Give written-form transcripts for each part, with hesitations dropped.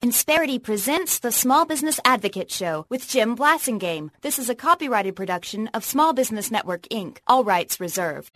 Insperity presents the Small Business Advocate Show with Jim Blasingame. This is a copyrighted production of Small Business Network, Inc., all rights reserved.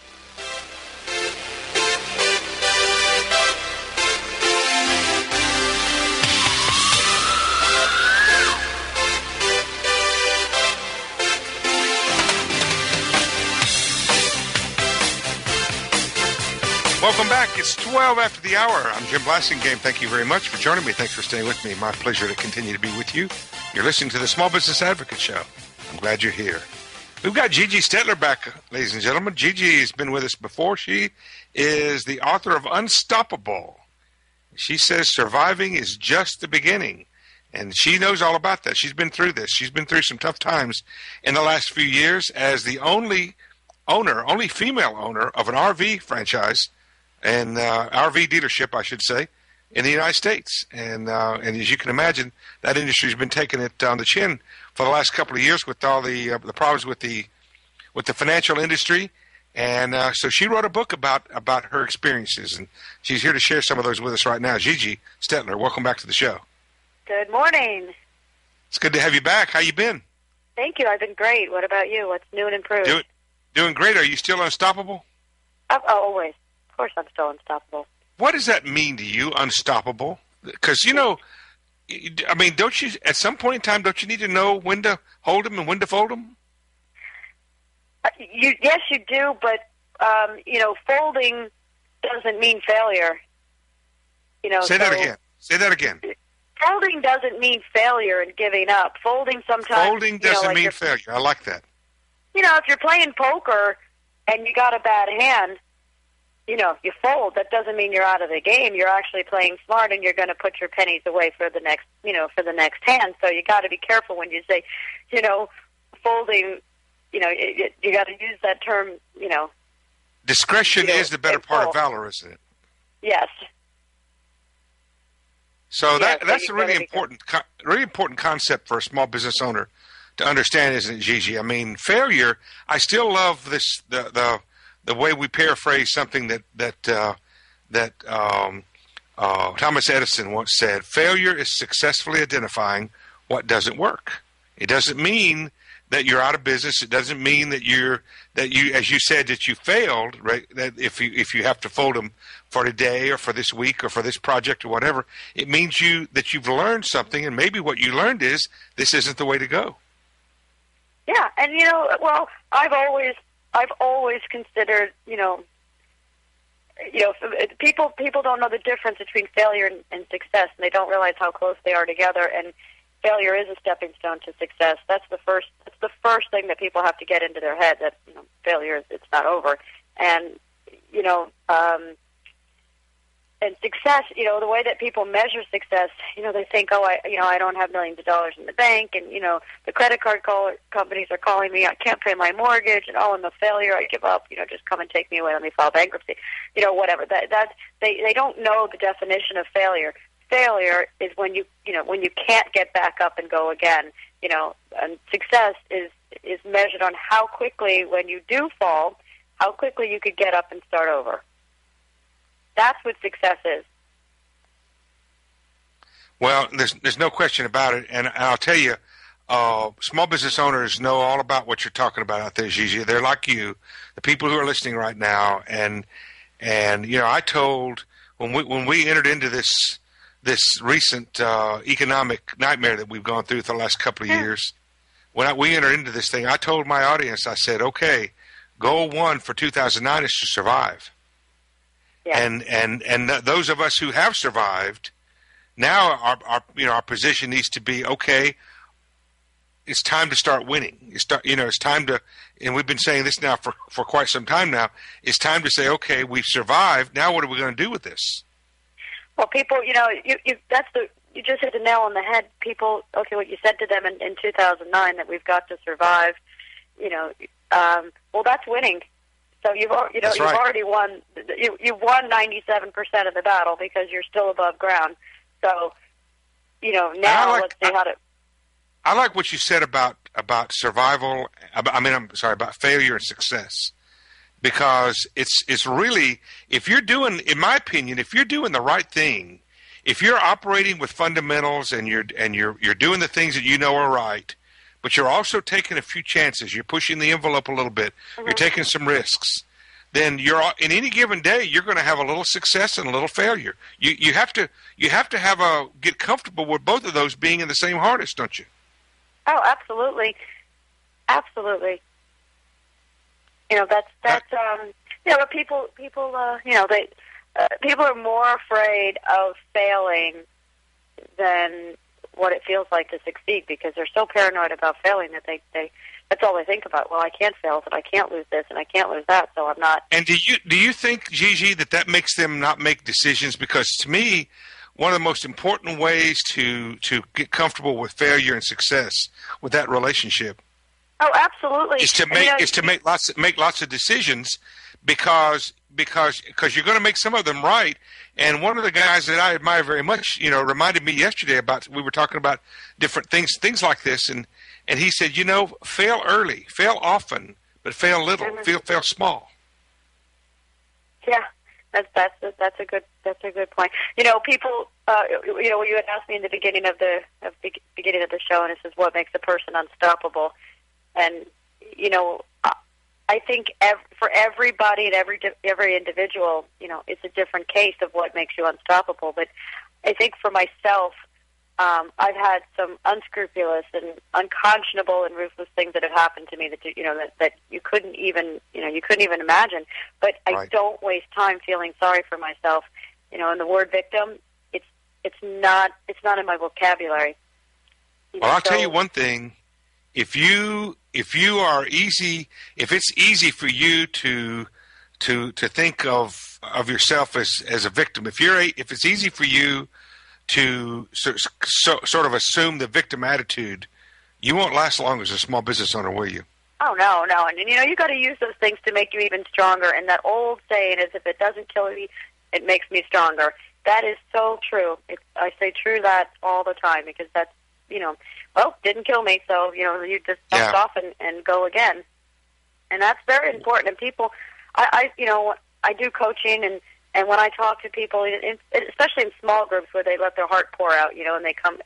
Welcome back. It's 12 after the hour. I'm Jim Blasingame. Thank you very much for joining me. Thanks for staying with me. My pleasure to continue to be with you. You're listening to the Small Business Advocate Show. I'm glad you're here. We've got Gigi Stetler back, ladies and gentlemen. Gigi has been with us before. She is the author of Unstoppable. She says surviving is just the beginning. And she knows all about that. She's been through this. She's been through some tough times in the last few years as the only female owner of an RV franchise and RV dealership, I should say, in the United States. And as you can imagine, that industry has been taking it on the chin for the last couple of years with all the problems with the financial industry. And so she wrote a book about her experiences, and she's here to share some of those with us right now. Gigi Stetler, welcome back to the show. Good morning. It's good to have you back. How you been? Thank you. I've been great. What about you? What's new and improved? Doing great. Are you still unstoppable? Always. Of course I'm still unstoppable. What does that mean to you, unstoppable? Because, I mean, don't you, at some point in time, don't you need to know when to hold them and when to fold them? Yes, you do, but, folding doesn't mean failure. Say that again. Folding doesn't mean failure and giving up. Folding sometimes... Folding doesn't mean failure. I like that. If you're playing poker and you got a bad hand, you fold. That doesn't mean you're out of the game. You're actually playing smart, and you're going to put your pennies away for the next, hand. So you got to be careful when you say, folding. You got to use that term. Discretion is the better part of valor, isn't it? Yes. So that's a really important concept for a small business owner to understand, isn't it, Gigi? I mean, failure. I still love this the way we paraphrase something that Thomas Edison once said. Failure is successfully identifying what doesn't work. It doesn't mean that you're out of business. It doesn't mean that you, as you said, that you failed. Right? That if you have to fold them for today or for this week or for this project or whatever, it means that you've learned something, and maybe what you learned is this isn't the way to go. Yeah, and I've always considered, people don't know the difference between failure and success, and they don't realize how close they are together. And failure is a stepping stone to success. That's the first thing that people have to get into their head, that failure, it's not over. And and success, the way that people measure success, they think, I don't have millions of dollars in the bank, and, the credit card companies are calling me, I can't pay my mortgage, and, I'm a failure, I give up, just come and take me away, let me file bankruptcy, whatever. They don't know the definition of failure. Failure is when you can't get back up and go again, and success is measured on how quickly, when you do fall, how quickly you could get up and start over. That's what success is. Well, there's no question about it, and I'll tell you, small business owners know all about what you're talking about out there, Gigi. They're like you, the people who are listening right now, and I told when we entered into this recent economic nightmare that we've gone through for the last couple of years, when we entered into this thing, I told my audience, I said, okay, goal 1 for 2009 is to survive. Yeah. And those of us who have survived, now our position needs to be, okay, it's time to start winning. It's time to, and we've been saying this now for quite some time now. It's time to say, okay, we've survived. Now what are we going to do with this? Well, people, you just hit the nail on the head. People, okay, what you said to them in 2009 that we've got to survive. Well, that's winning. So you've already won. You've won 97% of the battle because you're still above ground. So, now let's see how to. I like what you said about survival. About failure and success, because it's really, if you're doing, in my opinion, if you're doing the right thing, if you're operating with fundamentals and you're doing the things that you know are right, but you're also taking a few chances, you're pushing the envelope a little bit, you're taking some risks, then you're in any given day you're going to have a little success and a little failure. You have to get comfortable with both of those being in the same harness, don't you? Oh, absolutely, absolutely. That's but people people are more afraid of failing than what it feels like to succeed, because they're so paranoid about failing that they that's all they think about. Well, I can't fail, but I can't lose this and I can't lose that, so I'm not. And do you think, Gigi, that makes them not make decisions? Because to me, one of the most important ways to get comfortable with failure and success with that relationship, oh, absolutely, is to make lots of decisions, because you're going to make some of them right. And one of the guys that I admire very much, reminded me yesterday about, we were talking about different things like this, and he said, fail early, fail often, but fail little, fail small. Yeah, that's a good point. People, you had asked me in the beginning of the show, and this is what makes a person unstoppable. And I think for everybody and every individual, it's a different case of what makes you unstoppable. But I think for myself, I've had some unscrupulous and unconscionable and ruthless things that have happened to me that you couldn't even imagine. But I don't waste time feeling sorry for myself. And the word victim, it's not in my vocabulary. Well, I'll tell you one thing. If it's easy for you to think of yourself as a victim, if it's easy for you to sort of assume the victim attitude, you won't last long as a small business owner, will you? Oh, no, and you got to use those things to make you even stronger. And that old saying is, if it doesn't kill me, it makes me stronger. That is so true. I say true that all the time, because that's, didn't kill me, so, you just dust off and go again. And that's very important. And people, I do coaching, and when I talk to people, especially in small groups where they let their heart pour out, and they come,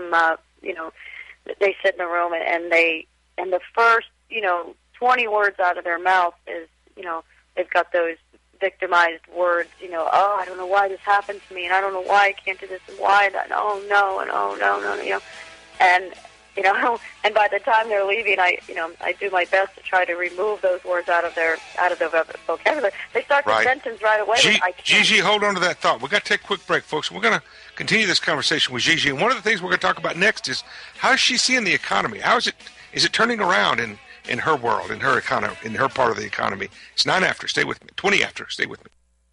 they sit in the room, and the first, 20 words out of their mouth is, they've got those victimized words, oh, I don't know why this happened to me, and I don't know why I can't do this, and why that, and oh no, and oh no, and and by the time they're leaving, I do my best to try to remove those words out of their vocabulary. They start the sentence right away. Gigi, hold on to that thought. We've got to take a quick break, folks. We're going to continue this conversation with Gigi, and one of the things we're going to talk about next is how is she seeing the economy? How is it turning around in her world, in her economy, in her part of the economy? It's 9 after. Stay with me. 20 after. Stay with me.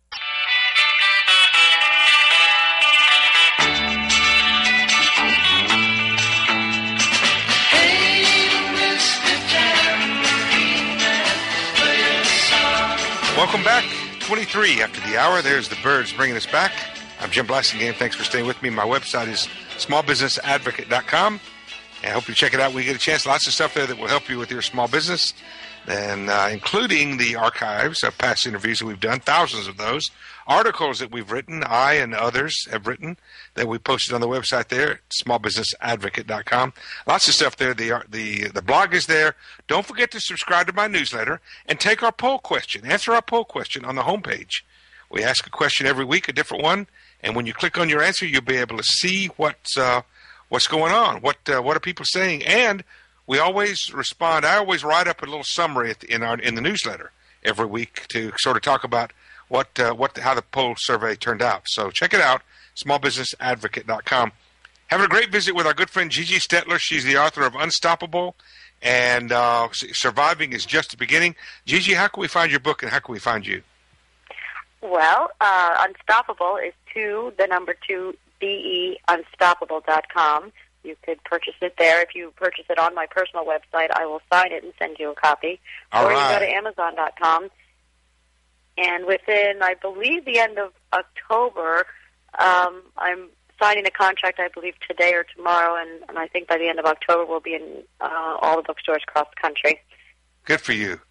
Welcome back. 23 after the hour. There's the Birds bringing us back. I'm Jim Blassingame. Thanks for staying with me. My website is smallbusinessadvocate.com. And I hope you check it out when you get a chance. Lots of stuff there that will help you with your small business, and including the archives of past interviews that we've done, thousands of those, articles that we've written, I and others have written, that we posted on the website there, smallbusinessadvocate.com. Lots of stuff there. The blog is there. Don't forget to subscribe to my newsletter and take our poll question. Answer our poll question on the homepage. We ask a question every week, a different one, and when you click on your answer, you'll be able to see what's going on, what are people saying, and we always respond. I always write up a little summary in the newsletter every week to sort of talk about how the poll survey turned out. So check it out, smallbusinessadvocate.com. Having a great visit with our good friend Gigi Stetler. She's the author of Unstoppable, and Surviving is Just the Beginning. Gigi, how can we find your book, and how can we find you? Well, Unstoppable is 2 BE unstoppable.com. You could purchase it there. If you purchase it on my personal website, I will sign it and send you a copy. All right. You go to Amazon.com. And within, I believe, the end of October, I'm signing a contract, I believe, today or tomorrow, and I think by the end of October we'll be in all the bookstores across the country. Good for you.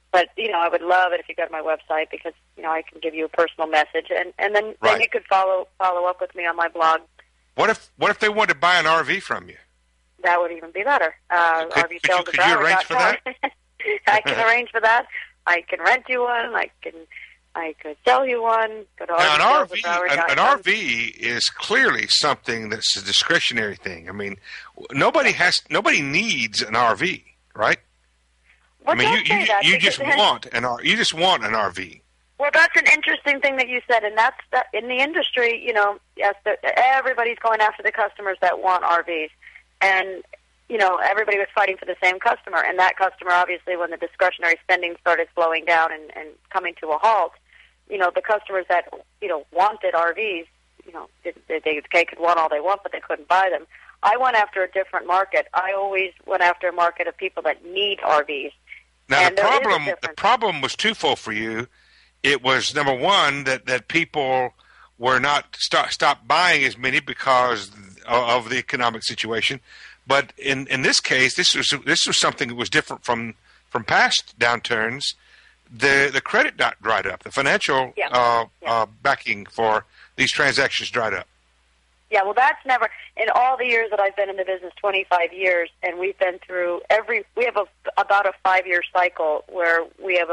But, I would love it if you go to my website because, I can give you a personal message. And then you could follow up with me on my blog. What if they wanted to buy an RV from you? That would even be better. Could you arrange for that? I can arrange for that. I can rent you one. I could sell you one. Go to now, an RV is clearly something that's a discretionary thing. I mean, nobody needs an RV, right? Well, you just want an RV. Well, that's an interesting thing that you said, and that's in the industry. Yes, everybody's going after the customers that want RVs, and everybody was fighting for the same customer. And that customer, obviously, when the discretionary spending started slowing down and coming to a halt, the customers that wanted RVs, they could want all they want, but they couldn't buy them. I went after a different market. I always went after a market of people that need RVs. Now, the problem was twofold for you. It was, number one, that people were not stopped buying as many because of the economic situation. But in this case, this was something that was different from past downturns. The credit dried up. The financial backing for these transactions dried up. Yeah, well, that's never, in all the years that I've been in the business, 25 years, and we've been through we have about a 5-year cycle where we have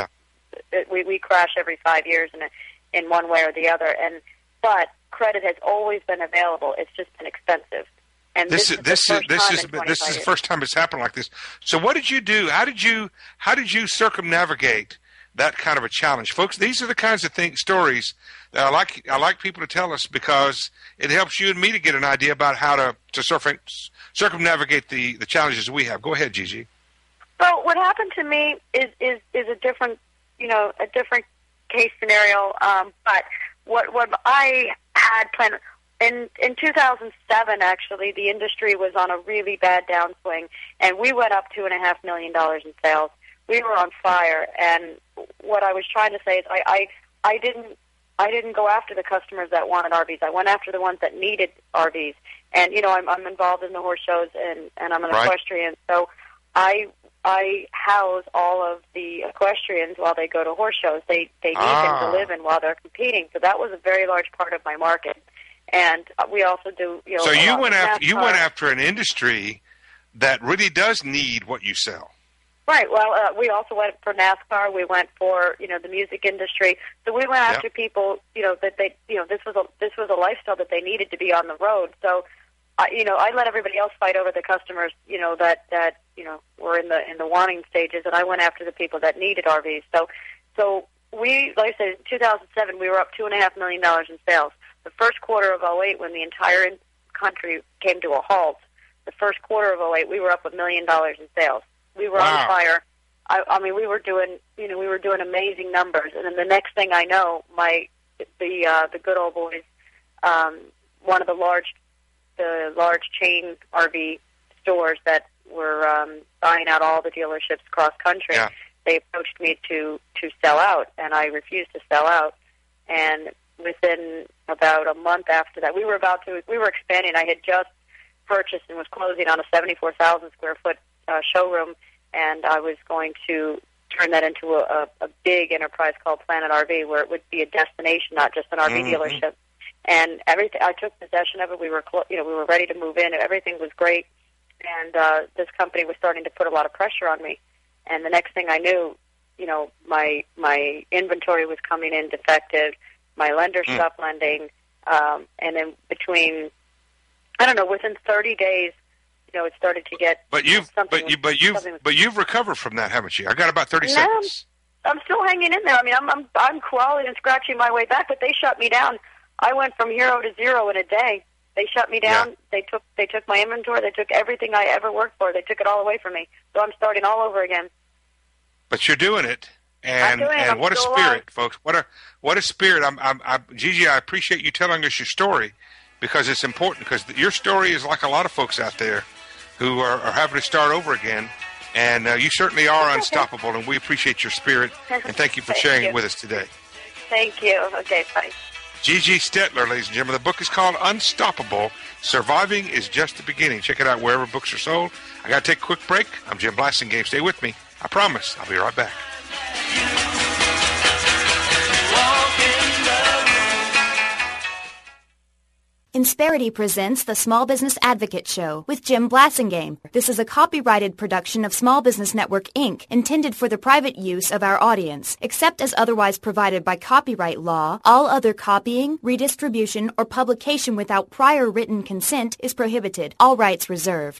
we crash every 5 years in one way or the other. But credit has always been available. It's just been expensive. And this is the first time it's happened like this. So what did you do? How did you circumnavigate that kind of a challenge, folks? These are the kinds of stories that I like people to tell us because it helps you and me to get an idea about how to circumnavigate the challenges we have. Go ahead, Gigi. Well, what happened to me is a different case scenario. But what I had planned. In 2007, actually, the industry was on a really bad downswing, and we went up $2.5 million in sales. We were on fire, and what I was trying to say is I didn't go after the customers that wanted RVs. I went after the ones that needed RVs. And I'm involved in the horse shows, and I'm an equestrian, so I house all of the equestrians while they go to horse shows. They need them to live in while they're competing, so that was a very large part of my market. And we also do, So you went after an industry that really does need what you sell. Right. Well, we also went for NASCAR. We went for the music industry. So we went after people that they this was a lifestyle that they needed to be on the road. So I let everybody else fight over the customers that were in the wanting stages, and I went after the people that needed RVs. So we, like I said, in 2007 we were up $2.5 million in sales. The first quarter of 2008, when the entire country came to a halt, the first quarter of 2008, we were up $1 million in sales. We were on fire. I mean, we were doing amazing numbers. And then the next thing I know, the good old boys, one of the large chain RV stores that were buying out all the dealerships across country, they approached me to sell out, and I refused to sell out. And within about a month after that, we were expanding. I had just purchased and was closing on a 74,000 square foot showroom, and I was going to turn that into a big enterprise called Planet RV, where it would be a destination, not just an RV dealership. And everything, I took possession of it. We were ready to move in, and everything was great. And this company was starting to put a lot of pressure on me. And the next thing I knew, my inventory was coming in defective. My lender stopped lending, and then within 30 days, it started to get. But you've recovered from that, haven't you? I got about 30 seconds. I'm still hanging in there. I mean, I'm crawling and scratching my way back, but they shut me down. I went from hero to zero in a day. They shut me down. Yeah. They took my inventory. They took everything I ever worked for. They took it all away from me. So I'm starting all over again. But you're doing it. And what a spirit, alive. Folks! What a spirit! Gigi, I appreciate you telling us your story because it's important. Because your story is like a lot of folks out there who are having to start over again, and you certainly are unstoppable. And we appreciate your spirit, and thank you for sharing it with us today. Thank you. Okay, bye. Gigi Stetler, ladies and gentlemen. The book is called Unstoppable. Surviving is just the beginning. Check it out wherever books are sold. I got to take a quick break. I'm Jim Blasingame. Stay with me. I promise. I'll be right back. Insperity presents the Small Business Advocate Show with Jim Blasingame. This is a copyrighted production of Small Business Network, Inc., intended for the private use of our audience. Except as otherwise provided by copyright law, all other copying, redistribution, or publication without prior written consent is prohibited. All rights reserved.